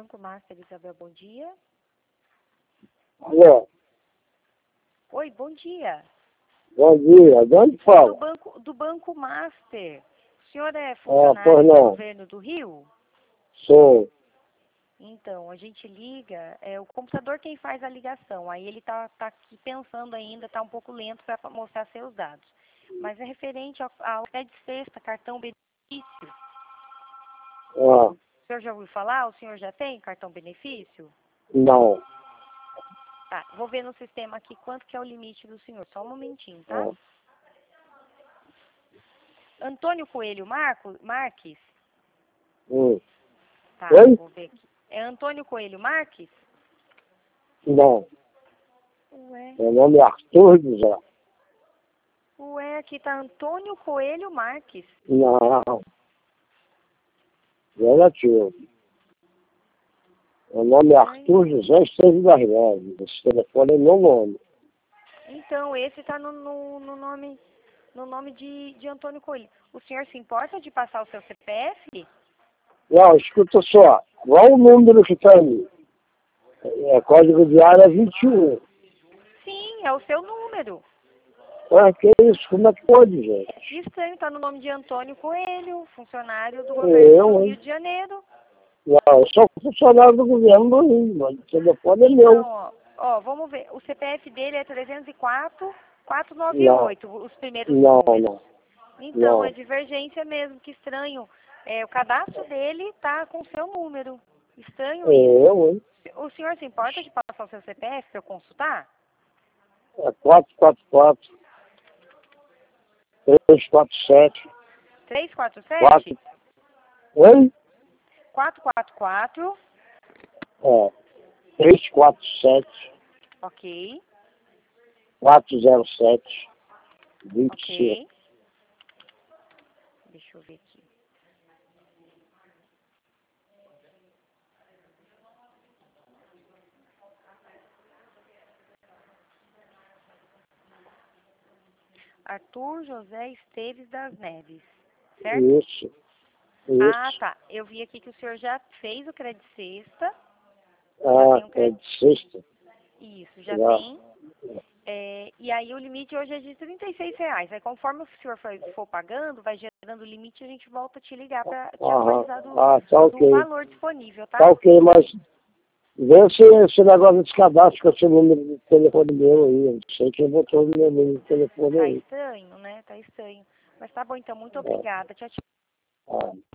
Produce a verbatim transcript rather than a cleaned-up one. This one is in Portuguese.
Banco Master, Isabel, bom dia. Alô? Oi, bom dia. Bom dia, de onde Do fala? Banco, do Banco Master. O senhor é Ah, funcionário pois do não. governo do Rio? Sou. Então, a gente liga, é o computador quem faz a ligação. Aí ele tá, tá aqui pensando ainda, tá um pouco lento para mostrar seus dados. Mas é referente ao, ao pé de sexta, cartão benefício. Ah, O senhor já ouviu falar? O senhor já tem cartão benefício? não. Tá, vou ver no sistema aqui quanto que é o limite do senhor. Só um momentinho, tá? Ah. Antônio Coelho Marco, Marques? Hum. Tá, Oi? vou ver aqui. É Antônio Coelho Marques? Não. Ué, Meu nome é Arthur José. ué, aqui tá Antônio Coelho Marques. Não. Relativo. Meu nome é Ai, Arthur José Esteves das Neves. Esse telefone é meu nome. então, esse tá no, no, no nome, no nome de, de Antônio Coelho. O senhor se importa de passar o seu C P F? Não, escuta só. Qual o número que está aí? É código de área vinte e um. Sim, é o seu número. Ah, que isso? Como é que pode, gente? Estranho, tá no nome de Antônio Coelho, funcionário do governo do Eu, Rio hein? de Janeiro. Não, eu sou funcionário do governo do Rio, mas o telefone é Então, meu. ó, ó, vamos ver. O C P F dele é trezentos e quatro, quatrocentos e noventa e Não, oito, os primeiros não, números. não, Então, é não. divergência mesmo, que estranho. É, o cadastro dele tá com o seu número. Estranho É isso. eu, hein? O senhor se importa de passar o seu C P F para eu consultar? É quatro quatro quatro, três quatro sete, três quatro sete? quatro. Oi? quatro quatro quatro, É, três quatro sete, ok, quatro zero sete, vinte e cinco. ok. Deixa eu ver aqui. Arthur José Esteves das Neves, certo? Isso, Ah, isso. tá. Eu vi aqui que o senhor já fez o crédito sexta. Já Ah, tem o é crédito. de sexta? Isso, já Já. tem. É, e aí o limite hoje é de trinta e seis reais. Aí conforme o senhor for, for pagando, vai gerando o limite, a gente volta a te ligar para te Aham. atualizar do, Ah, tá do ok. valor disponível, Tá tá? ok, mas vê se esse negócio desse cadastro com esse número de telefone meu aí. Eu não sei quem botou o meu número de telefone Tá aí. estranho, né? Tá estranho. Mas tá bom, então. Muito É. obrigada. Tchau, tchau. Ah.